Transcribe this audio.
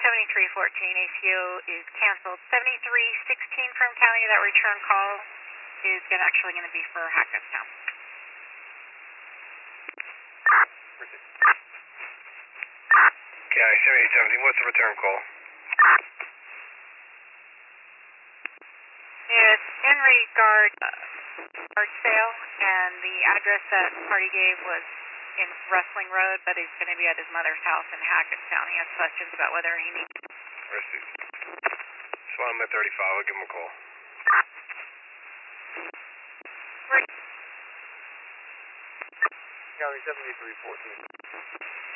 ACO is canceled. 7316 from county, that return call is actually going to be for Hackettstown. County 7817, what's the return call? It's in regard art sale, and the address that party gave was in Rustling Road, but he's going to be at his mother's house in Hackettstown. He has questions about whether he needs... Receipt. Swam at 35, I'll give him a call. Right. County 7314.